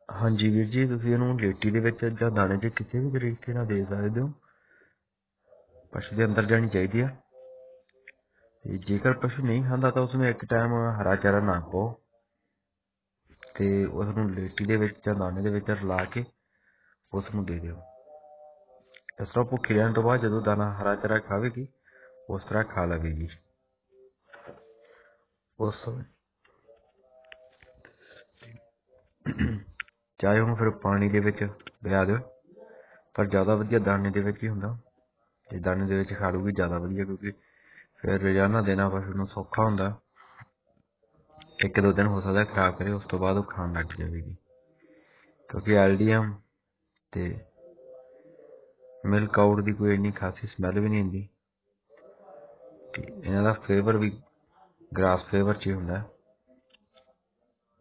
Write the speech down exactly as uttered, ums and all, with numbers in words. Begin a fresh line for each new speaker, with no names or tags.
ਹਾਂਜੀ ਵੀਰ ਜੀ, ਤੁਸੀਂ ਇਹਨੂੰ ਲੇਟੀ ਦੇ ਵਿੱਚ ਜਾਂ ਦਾਣੇ 'ਚ ਕਿਸੇ ਵੀ ਤਰੀਕੇ ਨਾਲ ਦੇ ਸਕਦੇ ਹੋ। ਪਸ਼ੂ ਦੇ ਅੰਦਰ ਜਾਣੀ ਚਾਹੀਦੀ ਆ। ਤੇ ਜੇਕਰ ਪਸ਼ੂ ਨਹੀਂ ਖਾਂਦਾ ਤਾਂ ਉਸਨੂੰ ਇੱਕ ਟਾਈਮ ਹਰਾ ਚਾਰਾ ਨਾ ਪਾਓ ਤੇ ਉਸਨੂੰ ਲੇਟੀ ਦੇ ਵਿੱਚ ਜਾਂ ਦਾਣੇ ਦੇ ਵਿੱਚ ਰਲਾ ਕੇ ਉਸ ਨੂੰ ਦੇ ਦਿਓ। ਇਸ ਤਰ੍ਹਾਂ ਭੁੱਖੀ ਰਹਿਣ ਤੋਂ ਬਾਅਦ ਜਦੋਂ ਦਾਣਾ ਹਰਾ ਚਾਰਾ ਖਾਵੇਗੀ ਉਸ ਤਰ੍ਹਾਂ ਖਾ ਲਵੇਗੀ। ਉਸ ਚਾਹੇ ਉਹਨੂੰ ਫਿਰ ਪਾਣੀ ਦੇ ਵਿੱਚ ਪਿਲਾ ਦਿਓ, ਪਰ ਜ਼ਿਆਦਾ ਵਧੀਆ ਦਾਣੇ ਦੇ ਵਿੱਚ ਹੀ ਹੁੰਦਾ। ਤੇ ਦਾਣੇ ਦੇ ਵਿੱਚ ਖਾ ਲੂਗੀ ਜ਼ਿਆਦਾ ਵਧੀਆ, ਕਿਉਂਕਿ ਫਿਰ ਰੋਜ਼ਾਨਾ ਦੇਣਾ ਪਸ਼ੂ ਨੂੰ ਸੌਖਾ ਹੁੰਦਾ। ਇੱਕ ਦੋ ਦਿਨ ਹੋ ਸਕਦਾ ਖਰਾਬ ਕਰੇ, ਉਸ ਤੋਂ ਬਾਅਦ ਉਹ ਖਾਣ ਲੱਗ ਜਾਵੇਗੀ। ਕਿਉਂਕਿ ਐਲਡੀਐਮ ਤੇ ਮਿਲਕ ਆਊਟ ਦੀ ਕੋਈ ਇੰਨੀ ਖਾਸੀ ਸਮੈਲ ਵੀ ਨਹੀਂ ਹੁੰਦੀ। ਇਹਨਾਂ ਦਾ ਫਲੇਵਰ ਵੀ ਗ੍ਰਾਸ ਫਲੇਵਰ 'ਚ ਹੀ ਹੁੰਦਾ।